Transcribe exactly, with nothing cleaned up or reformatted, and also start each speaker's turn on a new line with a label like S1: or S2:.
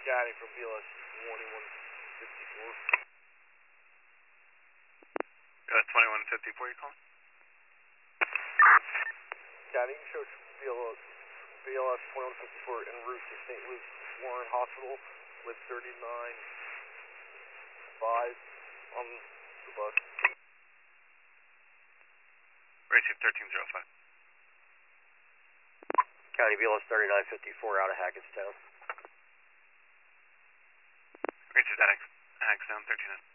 S1: County from B L S twenty-one fifty-four.
S2: B L S twenty-one fifty-four, you calling?
S1: County, you showed B L S, B L S twenty-one fifty-four en route to Saint Luke's Warren Hospital with thirty-nine five on the bus.
S2: Receive thirteen oh five.
S3: County B L S thirty-nine fifty-four out of Hackettstown.
S2: Receive that X, Hackettstown thirteen oh.